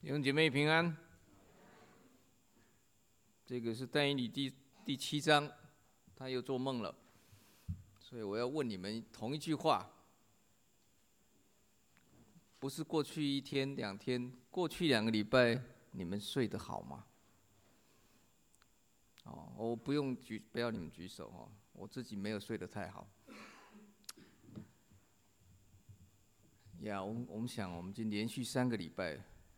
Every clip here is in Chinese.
弟兄姐妹平安。这个是但以理第7章，他又做梦了，所以我要问你们同一句话，不是过去1天2天，过去2个礼拜，你们睡得好吗？我不要你们举手哦，我自己没有睡得太好。我们想，我们已经连续3个礼拜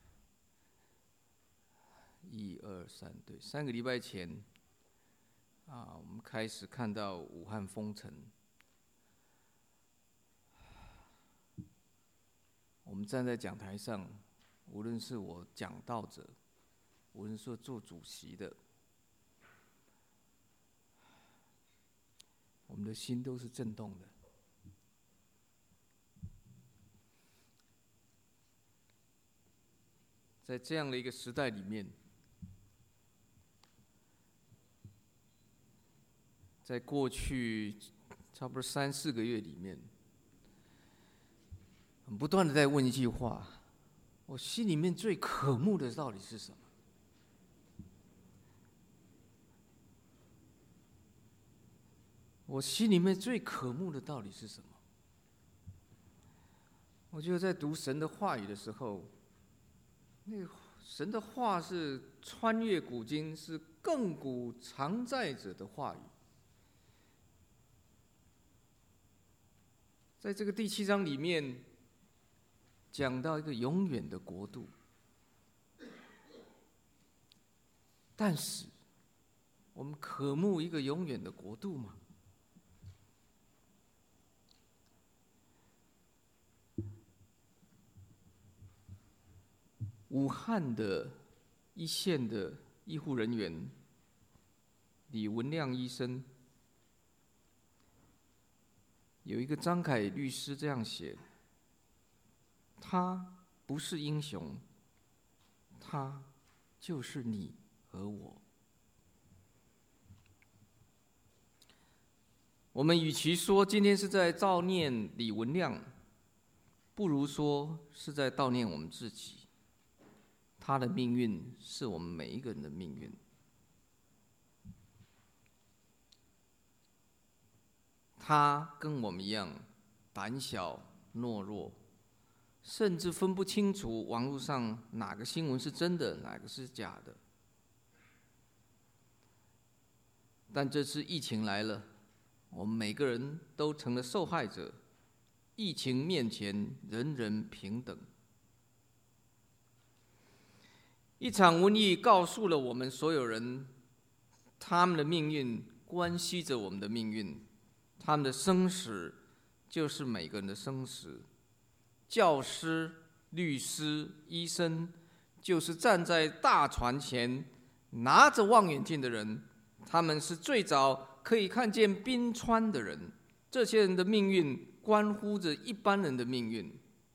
，1、2、3，对，3个礼拜前，我们开始看到武汉封城。我们站在讲台上，无论是我讲道者，无论是做主席的，我们的心都是震动的。在这样的一个时代里面，在过去差不多3、4个月里面，不断的在问一句话：我心里面最渴慕的到底是什么？我心里面最渴慕的到底是什么？我觉得在读神的话语的时候，那神的话是穿越古今，是亘古常在者的话语。在这个第7章里面，讲到一个永远的国度，但是我们渴慕一个永远的国度吗？武汉的一线的医护人员李文亮医生，有一个张凯律师这样写：他不是英雄，他就是你和我。我们与其说今天是在悼念李文亮，不如说是在悼念我们自己。他的命运是我们每一个人的命运。他跟我们一样胆小懦弱，甚至分不清楚网络上哪个新闻是真的，哪个是假的。但这次疫情来了，我们每个人都成了受害者。疫情面前，人人平等。一场瘟疫告诉了我们所有人，他们的命运关系着我们的命运，他们的生死就是每个人的生死。教师、律师、医生，就是站在大船前拿着望远镜的人，他们是最早可以看见冰川的人。这些人的命运关乎着一般人的命运。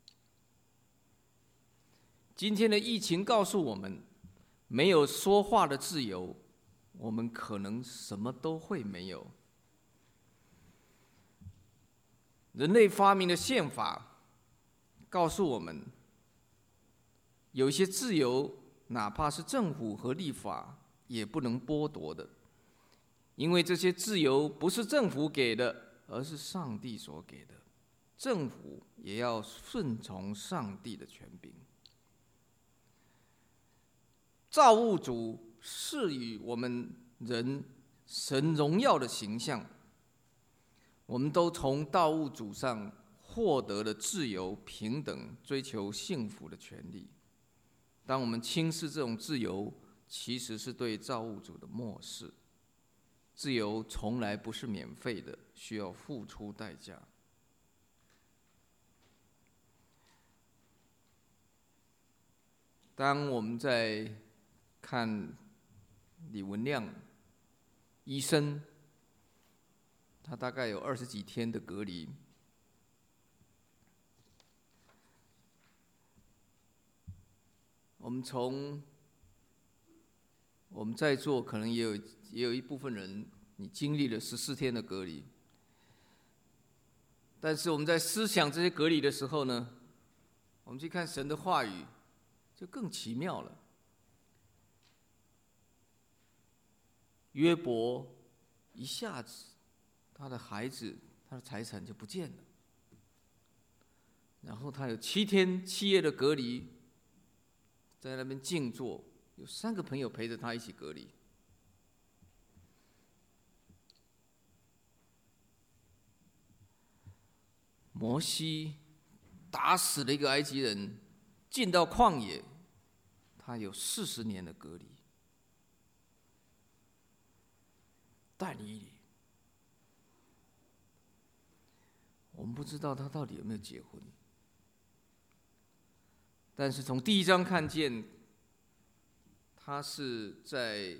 今天的疫情告诉我们，没有说话的自由，我们可能什么都会没有。人类发明的宪法告诉我们，有一些自由，哪怕是政府和立法也不能剥夺的，因为这些自由不是政府给的，而是上帝所给的。政府也要顺从上帝的权柄。造物主赐予我们人神荣耀的形象，我们都从造物主上获得了自由、平等、追求幸福的权利。当我们轻视这种自由，其实是对造物主的漠视。自由从来不是免费的，需要付出代价。当我们在看李文亮医生，他大概有20几天的隔离。我们在座可能也有一部分人，你经历了14天的隔离。但是我们在思想这些隔离的时候呢，我们去看神的话语， 就更奇妙了。约伯一下子，他的孩子、他的财产就不见了，然后他有7天7夜的隔离，在那边静坐，有3个朋友陪着他一起隔离。摩西打死了一个埃及人，进到旷野，他有40年的隔离。但以理，我们不知道他到底有没有结婚，但是从第1章看见，他是在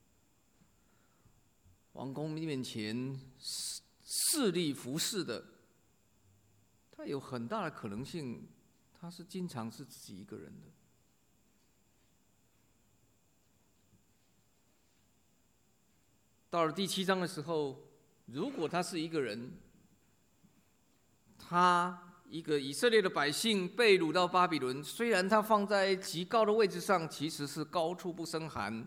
王宫面前侍立服侍的，他有很大的可能性，他是经常是自己一个人的。到了第7章的时候，如果他是一个人，他一个以色列的百姓被掳到巴比伦，虽然他放在极高的位置上，其实是高处不胜寒。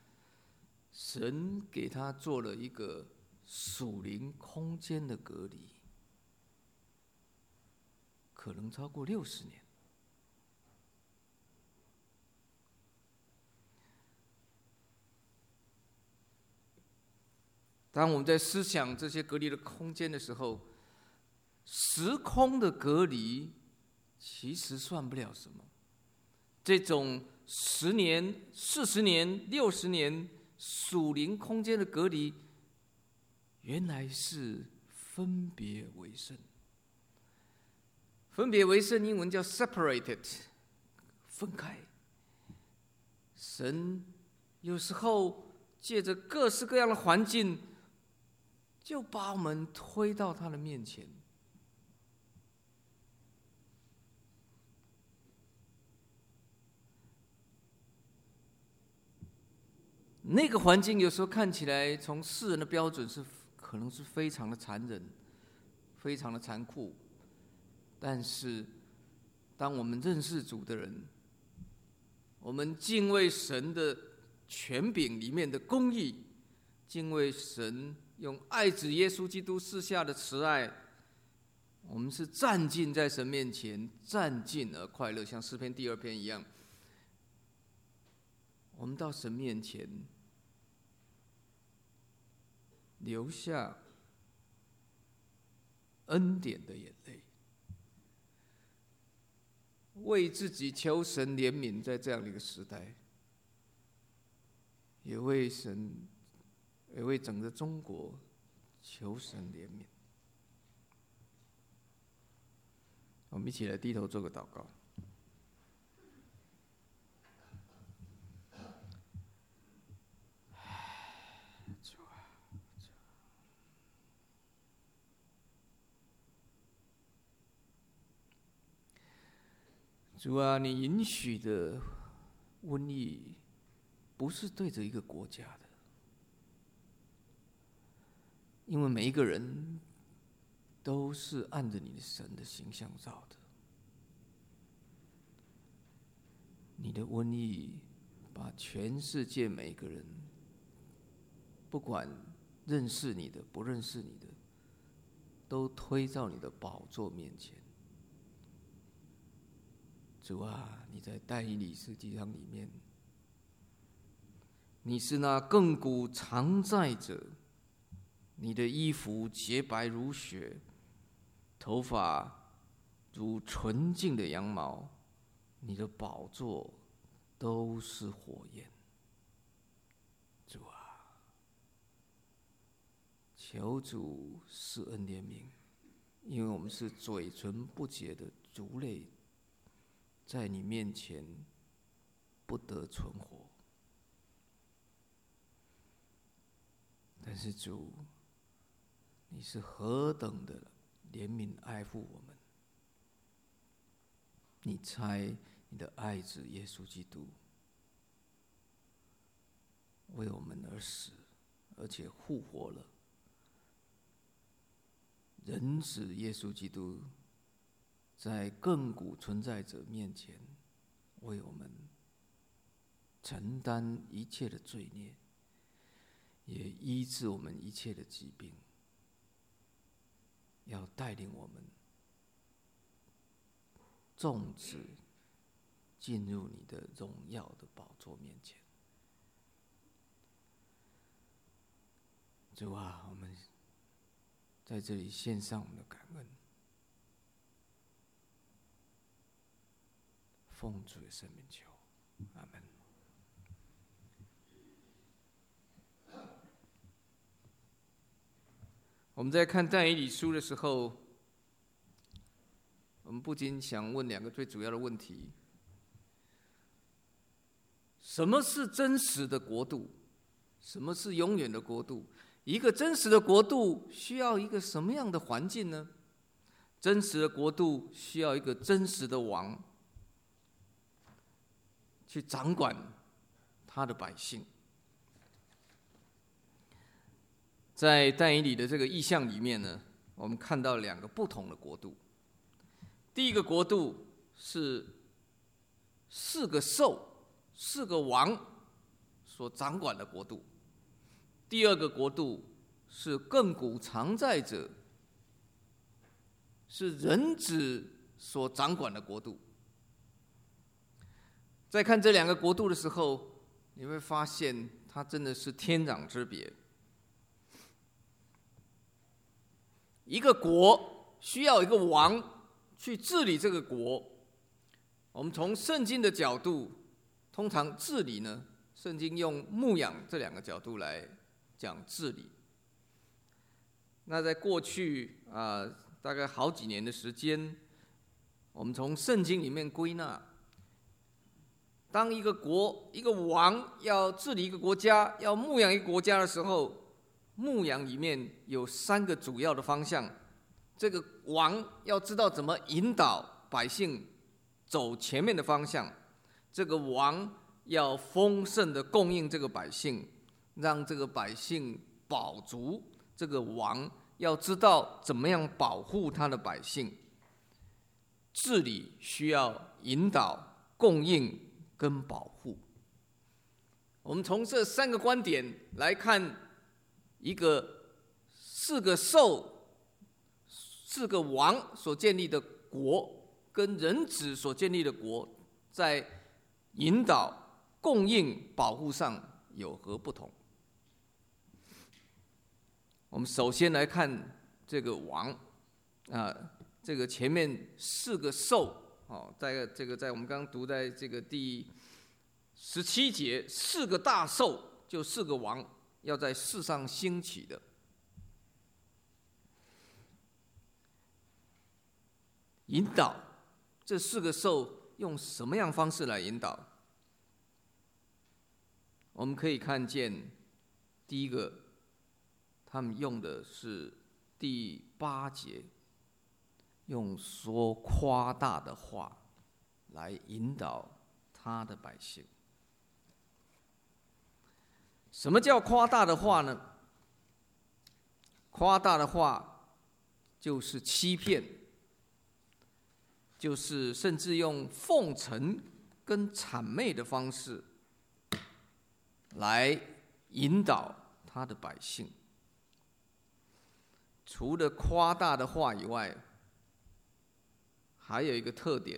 神给他做了一个属灵空间的隔离，可能超过60年。当我们在思想这些隔离的空间的时候，时空的隔离其实算不了什么。这种10年、40年、60年属灵空间的隔离，原来是分别为圣。分别为圣，英文叫 separated， 分开。神有时候借着各式各样的环境，就把我们推到他的面前。那个环境有时候看起来，从世人的标准可能是非常的残忍，非常的残酷。但是，当我们认识主的人，我们敬畏神的权柄里面的公义，敬畏神用爱子耶稣基督赐下的慈爱，我们是站进在神面前，站进而快乐，像诗篇第2篇一样。我们到神面前，流下恩典的眼泪，为自己求神怜悯，在这样的一个时代，也为整个中国求神怜悯。我们一起来低头做个祷告。主啊，你允许的瘟疫不是对着一个国家的，因为每一个人都是按着你的神的形象造的。你的瘟疫把全世界每一个人，不管认识你的不认识你的，都推到你的宝座面前。主啊，你在但以理书记章里面，你是那亘古常在者，你的衣服洁白如雪，头发如纯净的羊毛，你的宝座都是火焰。主啊，求主施恩怜悯，因为我们是嘴唇不洁的族类，在你面前不得存活。但是主，你是何等的怜悯爱护我们，你差你的爱子耶稣基督为我们而死，而且复活了。人子耶稣基督在亘古存在者面前为我们承担一切的罪孽，也医治我们一切的疾病，要带领我们种植进入你的荣耀的宝座面前。主啊，我们在这里献上我们的感恩，奉主的圣名求，阿们。我们在看但以理书的时候，我们不禁想问两个最主要的问题：什么是真实的国度？什么是永远的国度？一个真实的国度需要一个什么样的环境呢？真实的国度需要一个真实的王去掌管他的百姓。在但以理的这个意象里面呢，我们看到两个不同的国度。第一个国度是4个兽、4个王所掌管的国度。第二个国度是亘古常在者，是人子所掌管的国度。在看这两个国度的时候，你会发现它真的是天壤之别。一个国需要一个王去治理这个国。我们从圣经的角度，通常治理呢，圣经用牧养这2个角度来讲治理。那在过去大概好几年的时间，我们从圣经里面归纳，当一个国、一个王要治理一个国家、要牧养一个国家的时候，牧养里面有3个主要的方向。这个王要知道怎么引导百姓走前面的方向，这个王要丰盛的供应这个百姓，让这个百姓饱足。这个王要知道怎么样保护他的百姓。治理需要引导、供应跟保护。我们从这3个观点来看，一个4个兽、4个王所建立的国，跟人子所建立的国，在引导、供应、保护上有何不同？我们首先来看这个王，这个前面4个兽，在我们刚刚读在这个第17节，4个大兽就4个王要在世上兴起的。引导这4个兽用什么样方式来引导？我们可以看见，第一个，他们用的是第8节，用说夸大的话来引导他的百姓。什么叫夸大的话呢？夸大的话就是欺骗，就是甚至用奉承跟谄媚的方式来引导他的百姓。除了夸大的话以外，还有一个特点，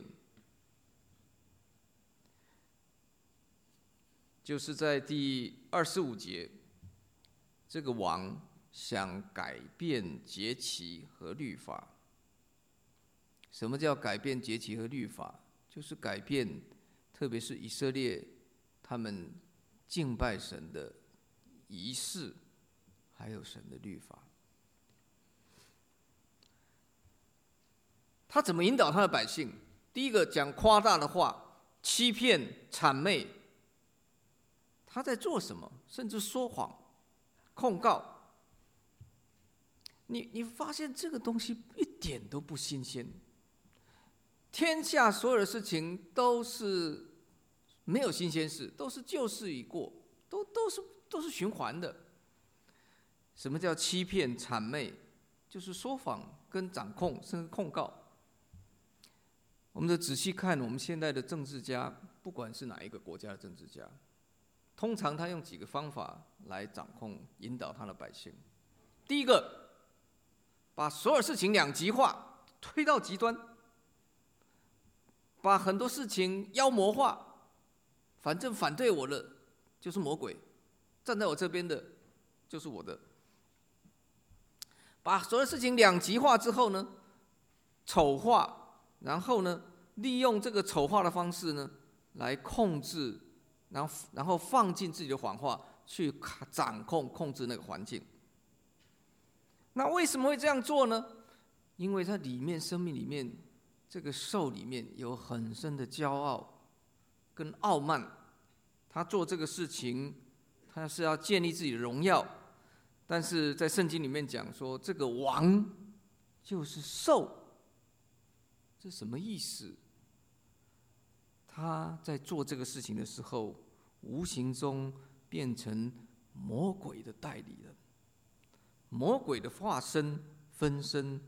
就是在第25节，这个王想改变节期和律法。什么叫改变节期和律法？就是改变，特别是以色列他们敬拜神的仪式，还有神的律法。他怎么引导他的百姓？第一个，讲夸大的话，欺骗、谄媚。他在做什么？甚至说谎、控告。你发现这个东西一点都不新鲜。天下所有的事情都是没有新鲜事，都是旧事已过，都是循环的。什么叫欺骗、谄媚？就是说谎跟掌控，甚至控告。我们仔细看我们现在的政治家， 不管是哪一个国家的政治家，通常他用几个方法来掌控、引导他的百姓。第一个，把所有事情两极化，推到极端，把很多事情妖魔化，反正反对我的就是魔鬼，站在我这边的就是我的。把所有事情两极化之后呢，丑化，然后呢，利用这个丑化的方式呢，来控制，然后放进自己的谎话去掌控、控制那个环境。那为什么会这样做呢？因为它里面生命里面这个兽里面有很深的骄傲跟傲慢，他做这个事情，他是要建立自己的荣耀。但是在圣经里面讲说，这个王就是兽，这什么意思？他在做这个事情的时候，无形中变成魔鬼的代理人，魔鬼的化身、分身，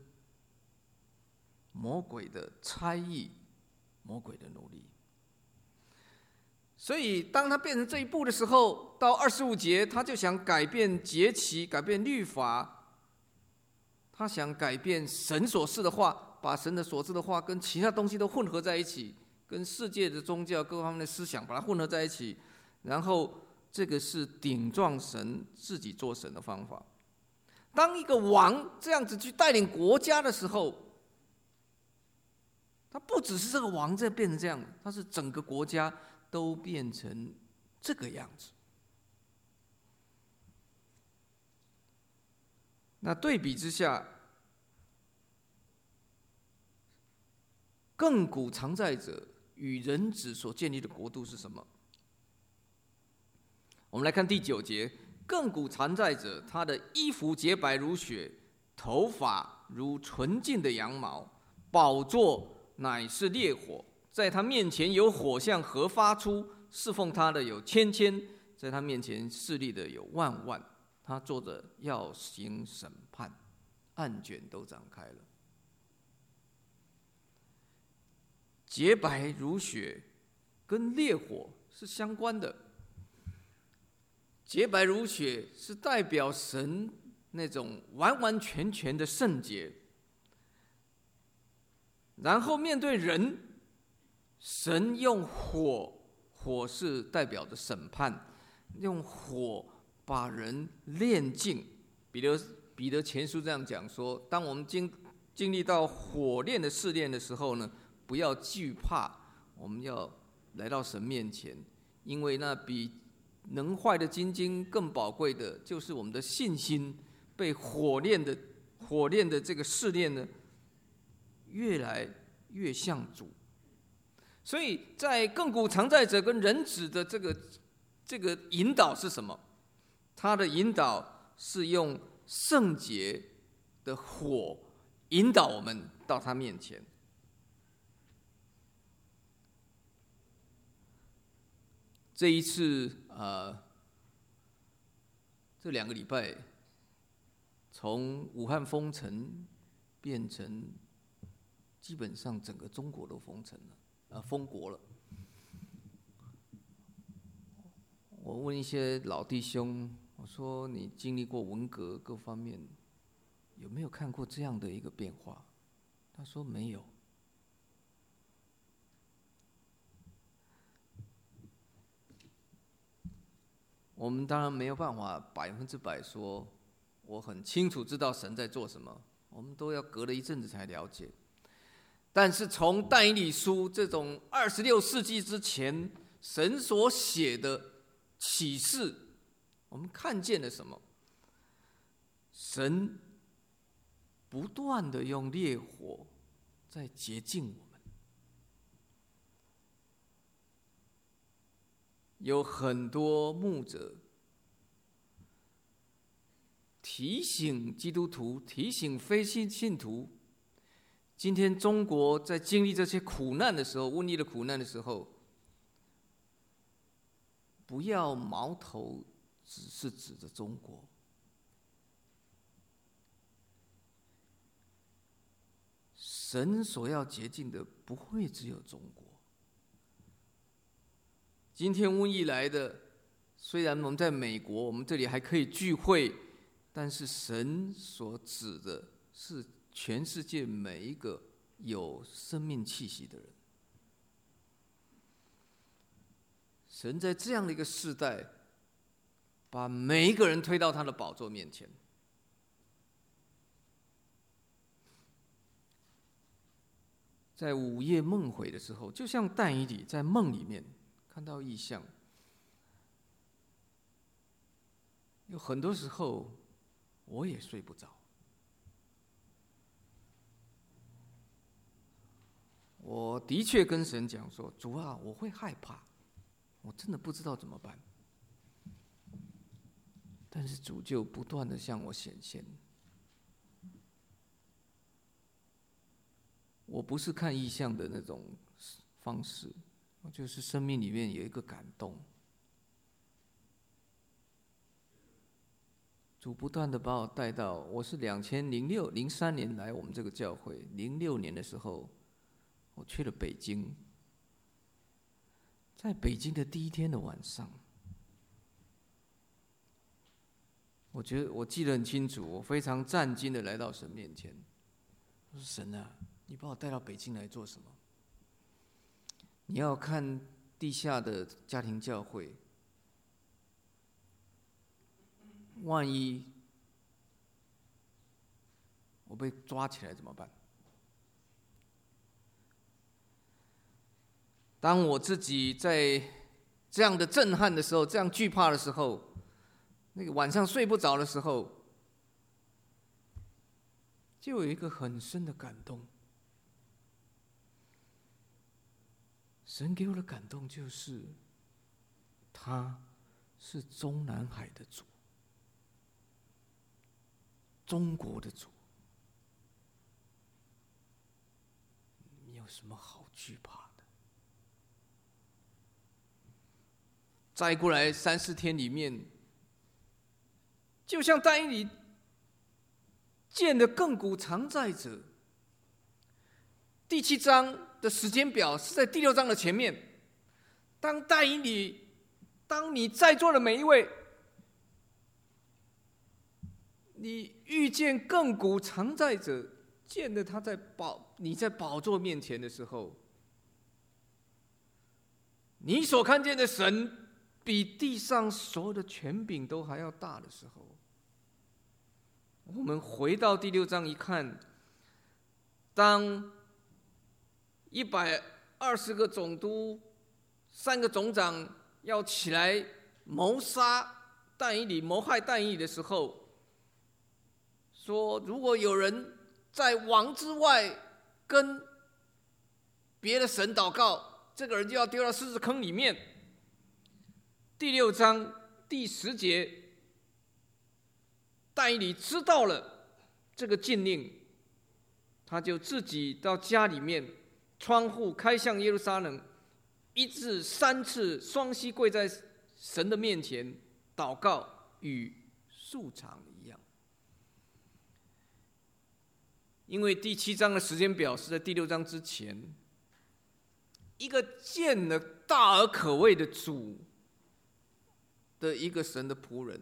魔鬼的差役，魔鬼的奴隶。所以当他变成这一步的时候，到25节，他就想改变节期，改变律法，他想改变神所示的话，把神的所示的话跟其他东西都混合在一起，跟世界的宗教各方面的思想把它混合在一起，然后这个是顶撞神、自己做神的方法。当一个王这样子去带领国家的时候，他不只是这个王在变成这样，他是整个国家都变成这个样子。那对比之下，亘古常在者与人子所建立的国度是什么？我们来看第9节，亘古常在者，他的衣服洁白如雪，头发如纯净的羊毛，宝座乃是烈火，在他面前有火向河发出，侍奉他的有千千，在他面前侍立的有万万。他坐着要行审判，案卷都展开了。洁白如雪跟烈火是相关的。洁白如雪是代表神那种完完全全的圣洁，然后面对人，神用火，火是代表着审判，用火把人炼净。彼得前书这样讲说，当我们经历到火炼的试炼的时候呢，不要惧怕，我们要来到神面前，因为那比能坏的金晶更宝贵的，就是我们的信心被火炼的这个试炼呢，越来越像主。所以在亘古常在者跟人子的这个引导是什么？他的引导是用圣洁的火引导我们到他面前。这一次这2个礼拜，从武汉封城变成基本上整个中国都封城了，封国了。我问一些老弟兄，我说你经历过文革各方面，有没有看过这样的一个变化？他说没有。我们当然没有办法100%说我很清楚知道神在做什么，我们都要隔了一阵子才了解。但是从但以理书这种26世纪之前神所写的启示，我们看见了什么？神不断的用烈火在洁净我们。有很多牧者提醒基督徒，提醒非信徒，今天中国在经历这些苦难的时候，瘟疫的苦难的时候，不要矛头只是指着中国。神所要洁净的不会只有中国， 今天瘟疫来的，虽然我们在美国，我们这里还可以聚会，但是神所指的是全世界每一个有生命气息的人。神在这样的一个世代，把每一个人推到他的宝座面前。在午夜梦回的时候，就像但以理在梦里面看到异象。有很多时候，我也睡不着。我的确跟神讲说：“主啊，我会害怕，我真的不知道怎么办。”但是主就不断的向我显现。我不是看异象的那种方式，就是生命里面有一个感动。主不断的把我带到，我是2003年来我们这个教会，06年的时候，我去了北京。在北京的第一天的晚上，我记得很清楚，我非常战兢的来到神面前，我说：“神啊，你把我带到北京来做什么？你要看地下的家庭教会，万一我被抓起来怎么办？”当我自己在这样的震撼的时候，这样惧怕的时候，那个晚上睡不着的时候，就有一个很深的感动。神给我的感动就是，他是中南海的主，中国的主，你有什么好惧怕的？再过来3-4天里面，就像但以理见的亘古常在者，第7章的时间表是在第6章的前面。当但以理，当你在座的每一位，你遇见亘古常在者，见了他你在宝座面前的时候，你所看见的神比地上所有的权柄都还要大的时候，我们回到第6章一看，当120个总督、3个总长要起来谋杀但以理、谋害但以理的时候，说如果有人在王之外跟别的神祷告，这个人就要丢到狮子坑里面。第6章第10节，但以理知道了这个禁令，他就自己到家里面，窗户开向耶路撒冷，1至3次双膝跪在神的面前祷告，与素常一样。因为第7章的时间表是在第6章之前，一个见了大而可畏的主的一个神的仆人，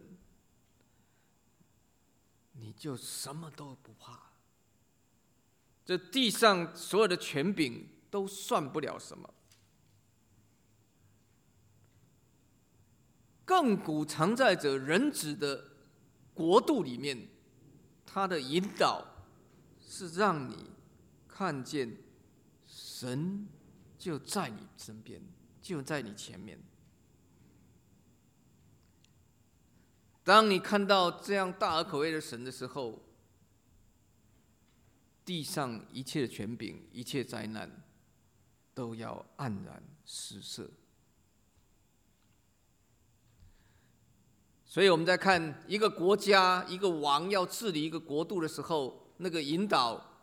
你就什么都不怕，这地上所有的权柄都算不了什么。亘古常在者人子的国度里面，他的引导是让你看见神就在你身边，就在你前面。当你看到这样大而可畏的神的时候，地上一切的权柄、一切灾难都要黯然失色。所以我们在看一个国家、一个王要治理一个国度的时候，那个引导，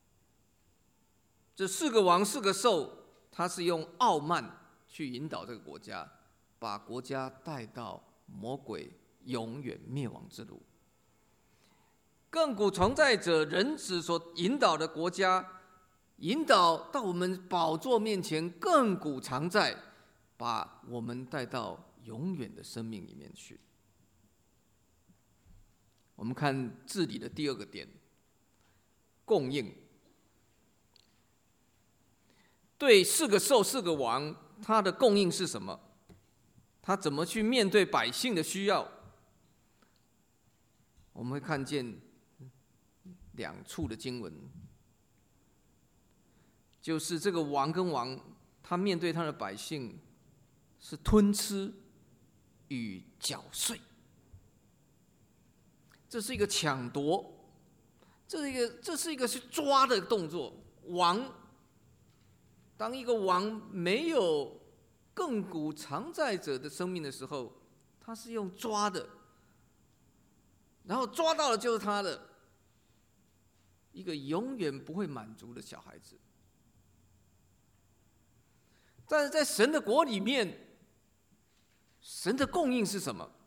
这4个王4个兽，他是用傲慢去引导这个国家，把国家带到魔鬼永远灭亡之路。亘古常在者人子所引导的国家，引导到我们宝座面前亘古常在， 把我们带到永远的生命里面去。我们看治理的第二个点，供应。对四个兽、四个王，他的供应是什么？他怎么去面对百姓的需要？我们会看见两处的经文，就是这个王跟王，他面对他的百姓是吞吃与缴税，这是一个抢夺，这是一个去抓的动作。当一个王没有亘古常在者的生命的时候，他是用抓的，然后抓到了就是他的，一个永远不会满足的小孩子。但是在神的国里面，神的供应是什么？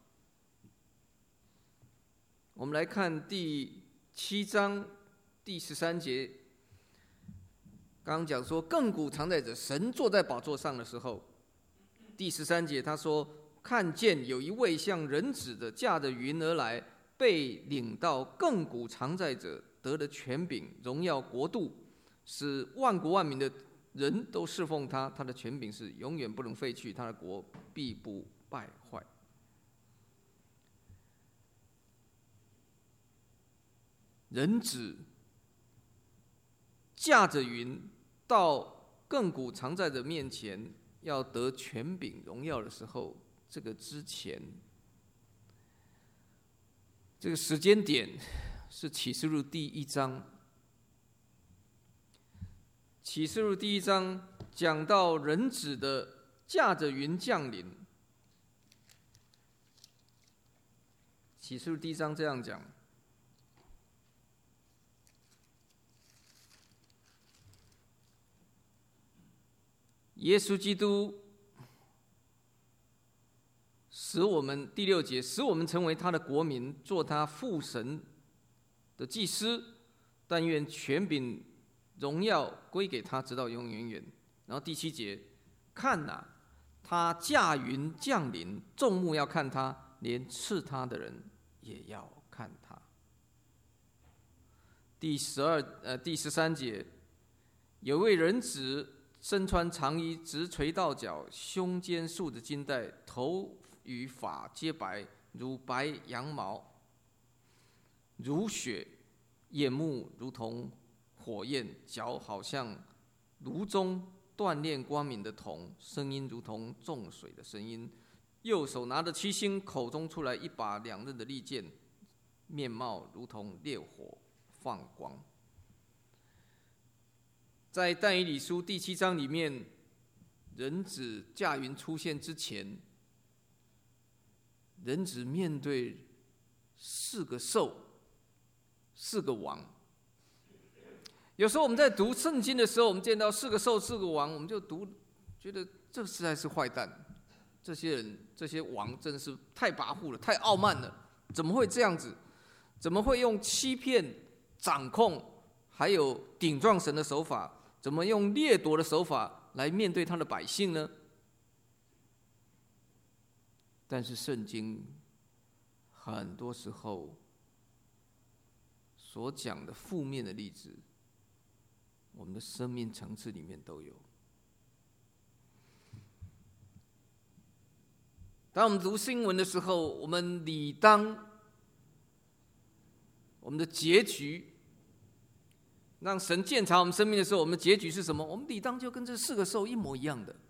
我们来看第7章第13节。刚刚讲说亘古常在者，神坐在宝座上的时候，第13节他说，看见有一位像人子的驾着云而来，被领到亘古常在者，得了权柄、荣耀、国度，使万国万民的人都侍奉他。他的权柄是永远不能废去，他的国必不败坏。人子驾着云到亘古常在者面前，要得权柄荣耀的时候，这个之前，这个时间点是启示录第1章。启示录第1章讲到人子的驾着云降临。启示录第1章这样讲：耶稣基督使我们，第6节，使我们成为他的国民，做他父神的祭司，但愿权柄荣耀归给他，直到永永远远。然后第7节，看哪，他驾云降临，众目要看他，连刺他的人也要看他。第13节，有位人子身穿长衣，直垂到脚，胸间束着金带，头与发皆白，如白羊毛，如雪；眼目如同火焰，脚好像炉中锻炼光明的铜，声音如同众水的声音。右手拿着7星，口中出来一把两刃的利剑，面貌如同烈火放光。在但以理书第7章里面，人子驾云出现之前，人子面对4个兽、4个王。有时候我们在读圣经的时候，我们见到4个兽、4个王，我们就读，觉得这实在是坏蛋。这些人、这些王真是太跋扈了，太傲慢了，怎么会这样子？怎么会用欺骗、掌控，还有顶撞神的手法？怎么用掠夺的手法来面对他的百姓呢？但是圣经很多时候所讲的负面的例子，我们的生命层次里面都有。当我们读新闻的时候，我们理当我们的结局，让神鉴察我们生命的时候，我们的结局是什么？我们理当就跟这4个兽一模一样的。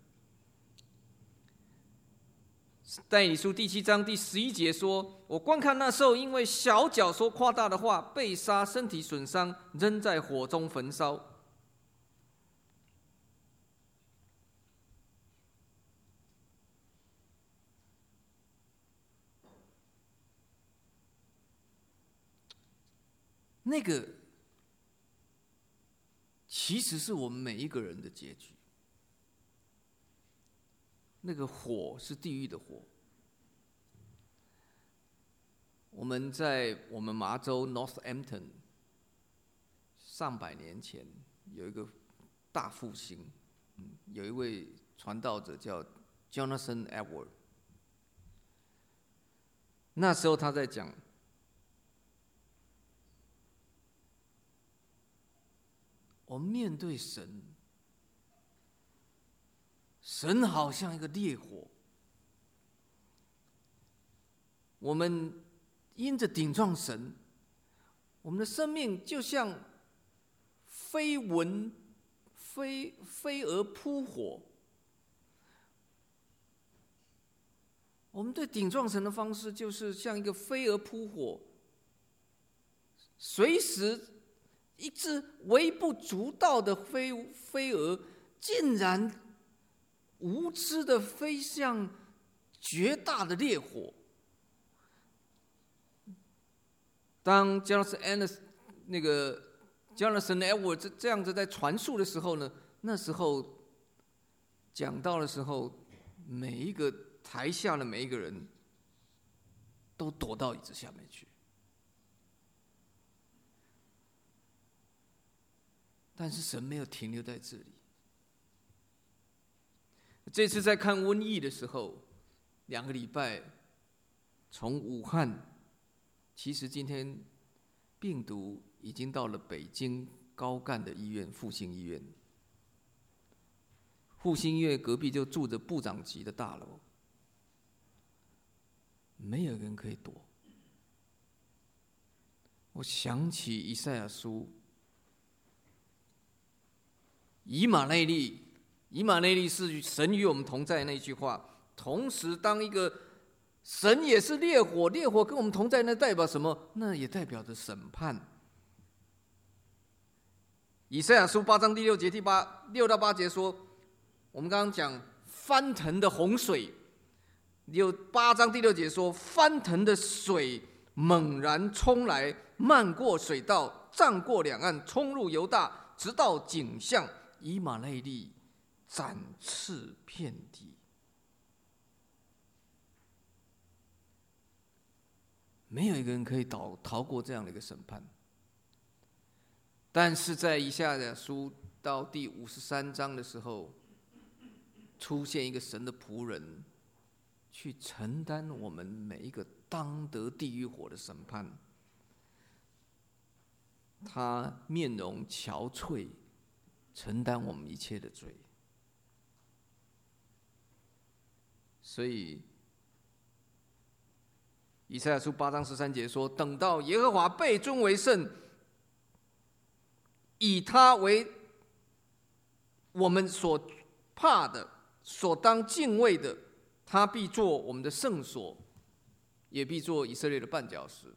但以理书第7章第11节说：“我观看那兽，因为小脚说夸大的话，被杀，身体损伤，扔在火中焚烧。”那个其实是我们每一个人的结局。那个火是地狱的火。我们在我们麻州 Northampton 上百年前有一个大复兴，有一位传道者叫 Jonathan Edwards。那时候他在讲，我们面对神，神好像一个烈火，我们因着顶撞神，我们的生命就像飞蛾扑火。我们对顶撞神的方式，就是像一个飞蛾扑火，随时一只微不足道的飞蛾，竟然无知的飞向绝大的烈火。当 Jonathan Edwards 这样子在传述的时候呢，那时候讲到的时候，每一个台下的每一个人都躲到椅子下面去。但是神没有停留在这里。这次在看瘟疫的时候，2个礼拜，从武汉，其实今天病毒已经到了北京高干的医院复兴医院。复兴医院隔壁就住着部长级的大楼，没有人可以躲。我想起以赛亚书，以马内利是神与我们同在那句话。同时，当一个神也是烈火，烈火跟我们同在，那代表什么？那也代表着审判。以赛亚书8章第6节6到8节说，我们刚刚讲翻腾的洪水，8章第6节说，翻腾的水猛然冲来，漫过水道，涨过两岸，冲入犹大，直到颈项，以马内利展翅遍地。没有一个人可以逃过这样的一个审判。但是在以赛亚书到第53章的时候，出现一个神的仆人，去承担我们每一个当得地狱火的审判。他面容憔悴，承担我们一切的罪。所以以赛亚书8章13节说，等到耶和华被尊为圣，以他为我们所怕的，所当敬畏的，他必做我们的圣所，也必做以色列的绊脚石。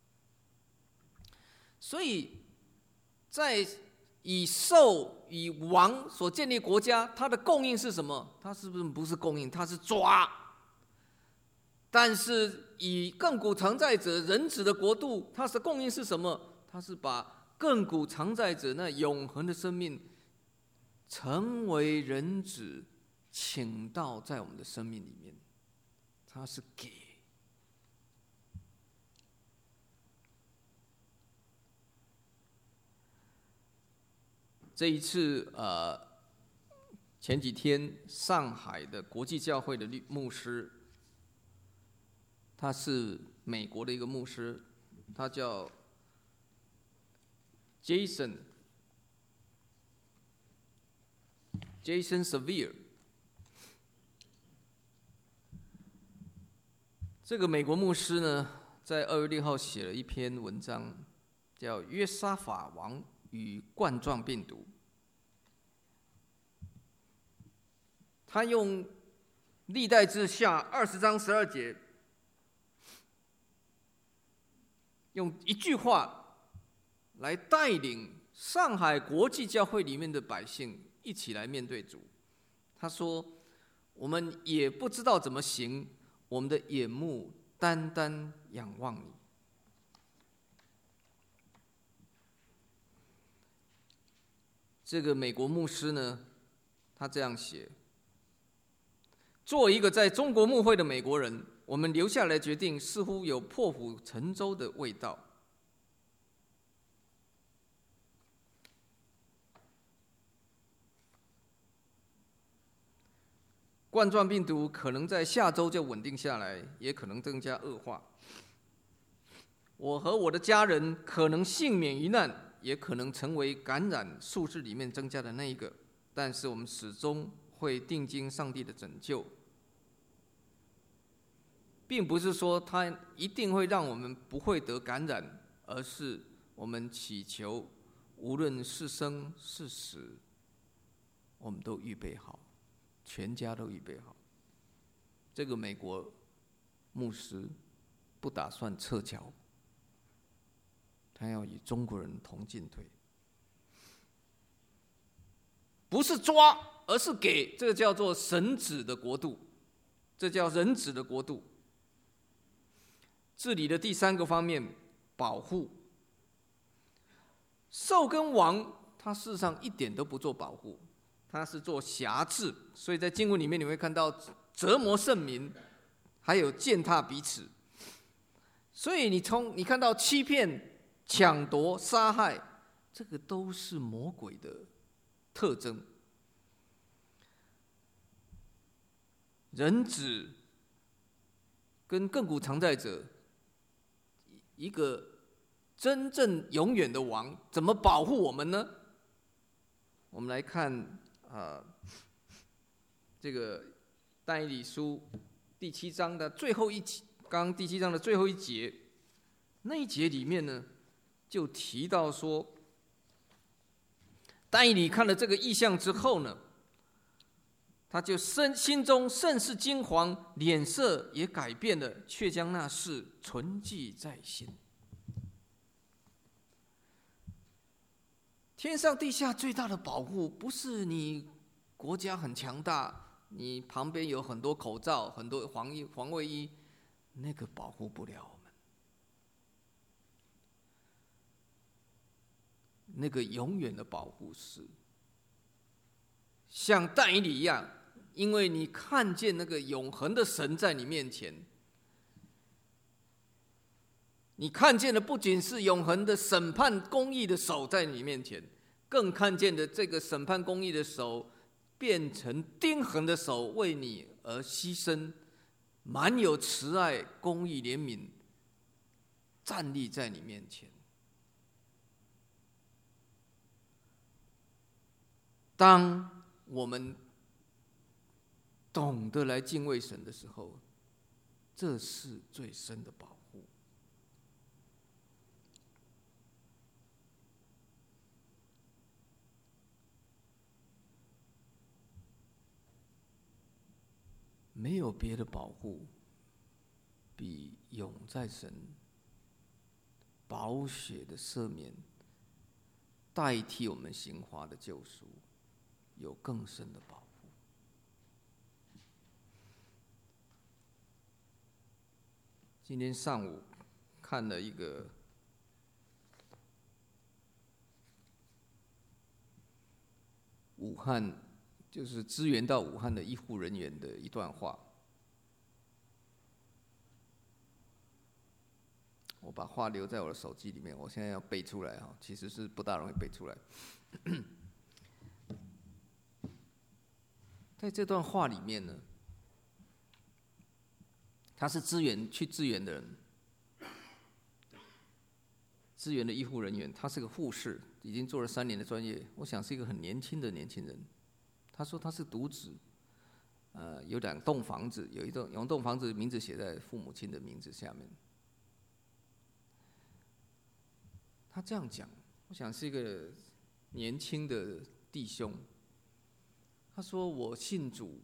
所以在以兽以王所建立国家，它的供应是什么？它是不是供应？它是抓。但是以亘古常在者人子的国度，它的供应是什么？它是把亘古常在者那永恒的生命，成为人子，请到在我们的生命里面。它是给。这一次前几天上海的国际教会的牧师，他是美国的一个牧师，他叫 Jason Severe。这个美国牧师呢，在2月6号写了一篇文章，叫《约沙法王与冠状病毒》。他用历代志下20章12节，用一句话来带领上海国际教会里面的百姓一起来面对主。他说：“我们也不知道怎么行，我们的眼目单单仰望你。”这个美国牧师呢，他这样写：作为一个在中国牧会的美国人，我们留下来决定似乎有破釜沉舟的味道。 冠状病毒可能在下周就稳定下来，也可能增加恶化。我和我的家人可能幸免于难，也可能成为感染数字里面增加的那一个。但是我们始终会定睛上帝的拯救，并不是说他一定会让我们不会得感染，而是我们祈求，无论是生是死，我们都预备好，全家都预备好。这个美国牧师不打算撤侨，他要与中国人同进退，不是抓，而是给。这个叫做神子的国度，这叫人子的国度。治理的第三个方面，保护。兽跟王，他事实上一点都不做保护，他是做辖制。所以在经文里面你会看到折磨圣民，还有践踏彼此。所以你看到欺骗、抢夺、杀害，这个都是魔鬼的特征。人子跟亘古常在者，一个真正永远的王，怎么保护我们呢？我们来看这个但以理书第7章的最后一节，刚刚第7章的最后一节，那一节里面呢，就提到说，但以理看了这个异象之后呢，他就心中甚是惊惶，脸色也改变了，却将那事存记在心。天上地下最大的保护，不是你国家很强大，你旁边有很多口罩、很多防卫衣，那个保护不了我们。那个永远的保护是像但以理一样，因为你看见那个永恒的神在你面前，你看见的不仅是永恒的审判公义的手在你面前，更看见的这个审判公义的手变成钉痕的手，为你而牺牲，满有慈爱、公义、怜悯，站立在你面前。当我们懂得来敬畏神的时候，这是最深的保护。没有别的保护比永在神宝血的赦免代替我们刑罚的救赎有更深的保护。今天上午看了一个武汉，就是支援到武汉的医护人员的一段话，我把话留在我的手机里面，我现在要背出来哈，其实是不大容易背出来。在这段话里面呢，他是去支援的人，支援的医护人员，他是个护士，已经做了3年的专业，我想是一个很年轻的年轻人。他说他是独子，有2栋房子，有一栋房子名字写在父母亲的名字下面。他这样讲，我想是一个年轻的弟兄。他说：“我信主，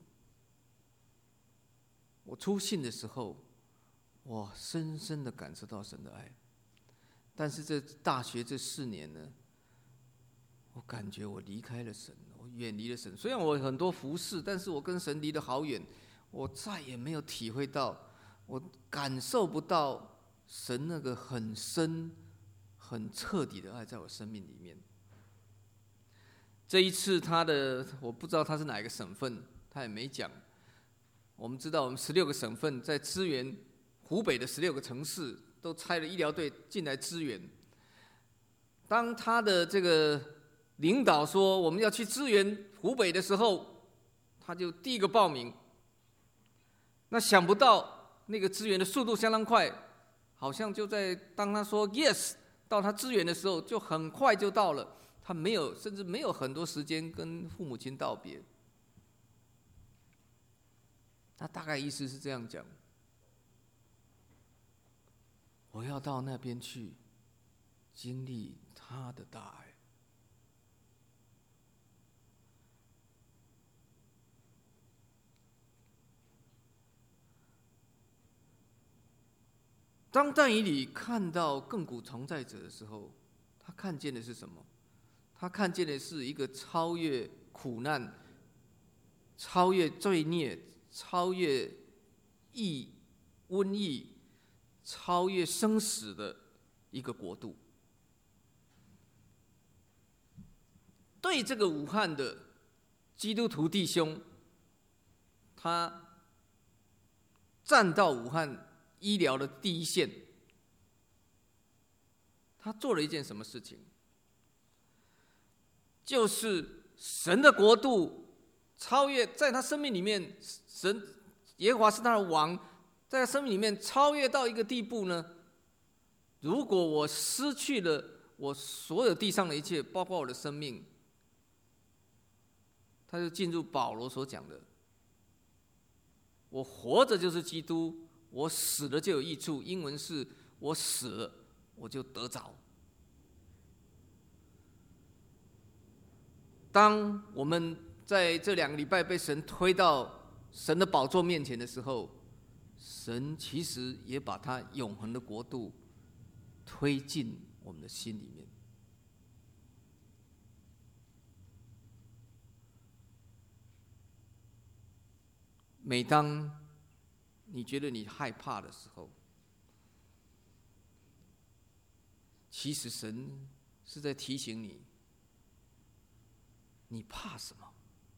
我初信的时候，我深深的感受到神的爱。但是这大学这4年呢，我感觉我离开了神，我远离了神。虽然我很多服侍，但是我跟神离得好远，我再也没有体会到，我感受不到神那个很深、很彻底的爱在我生命里面。”这一次我不知道他是哪一个省份，他也没讲。我们知道我们16个省份在支援湖北的16个城市，都差了医疗队进来支援。当他的这个领导说我们要去支援湖北的时候，他就第一个报名， 那想不到那个支援的速度相当快，好像就在当他说 yes 到他支援的时候，就很快就到了。他甚至没有很多时间跟父母亲道别。他大概意思是这样讲：我要到那边去，经历他的大爱。当但以理看到亘古同在者的时候，他看见的是什么？他看见的是一个超越苦难、超越罪孽、超越瘟疫、超越生死的一个国度。对这个武汉的基督徒弟兄，他站到武汉医疗的第一线，他做了一件什么事情？就是神的国度超越，在他生命里面，神耶和华是他的王，在他生命里面超越到一个地步呢？如果我失去了我所有地上的一切，包括我的生命，他就进入保罗所讲的：我活着就是基督，我死了就有益处。英文是我死了，我就得着。当我们在这2个礼拜被神推到神的宝座面前的时候，神其实也把他永恒的国度推进我们的心里面。每当你觉得你害怕的时候，其实神是在提醒你，你怕什么？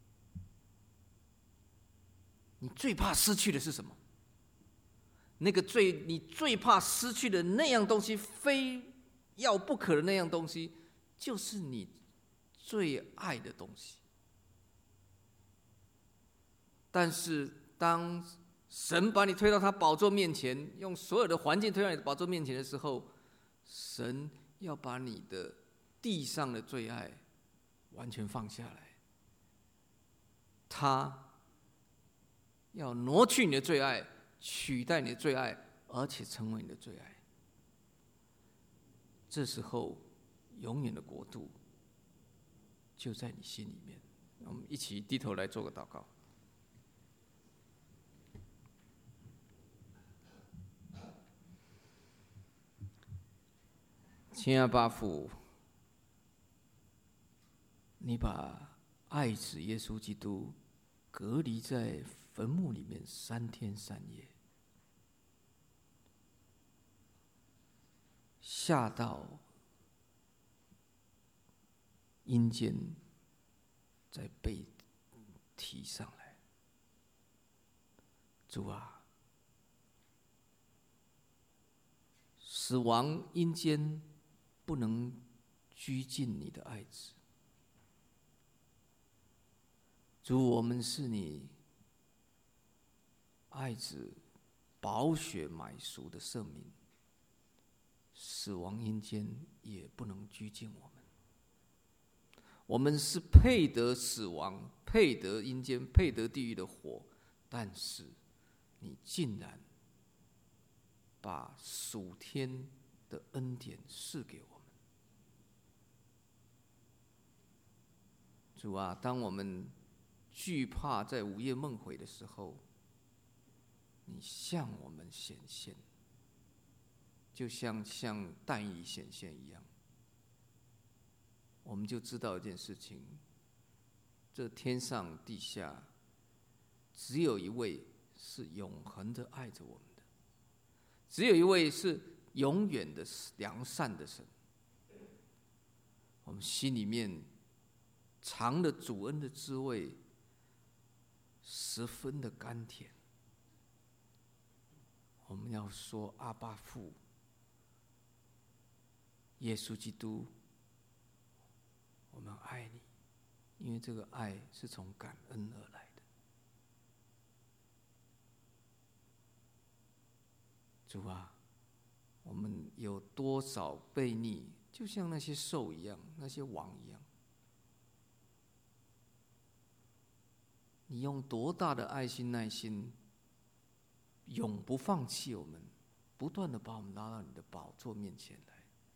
你最怕失去的是什么？你最怕失去的那样东西，非要不可的那样东西，就是你最爱的东西。但是当神把你推到他宝座面前，用所有的环境推到你的宝座面前的时候，神要把你的地上的最爱完全放下来，他要挪去你的最爱，取代你的最爱，而且成为你的最爱。这时候，永远的国度就在你心里面。我们一起低头来做个祷告。亲爱的爸父，你把爱子耶稣基督隔离在坟墓里面3天3夜，下到阴间，再被提上来。主啊，死亡阴间不能拘禁你的爱子。主，我们是你爱子宝血买赎的圣名，死亡阴间也不能拘禁我们。我们是配得死亡、配得阴间、配得地狱的火，但是你竟然把属天的恩典赐给我们。主啊，当我们惧怕在午夜梦回的时候，你向我们显现，就像但以理显现一样，我们就知道一件事情：这天上地下，只有一位是永恒的爱着我们的，只有一位是永远的良善的神。我们心里面尝了主恩的滋味，十分的甘甜。我们要说阿爸父，耶稣基督，我们爱你，因为这个爱是从感恩而来的。 主啊，我们有多少悖逆，就像那些兽一样，那些王一样。你用多大的爱心耐心，永不放弃我们，不断的把我们拉到你的宝座面前来。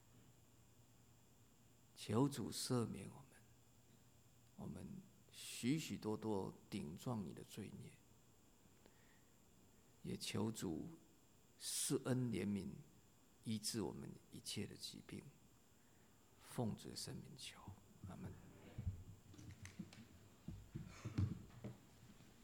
求主赦免我们，我们许许多多顶撞你的罪孽，也求主施恩怜悯，医治我们一切的疾病。奉主的圣名求，阿们。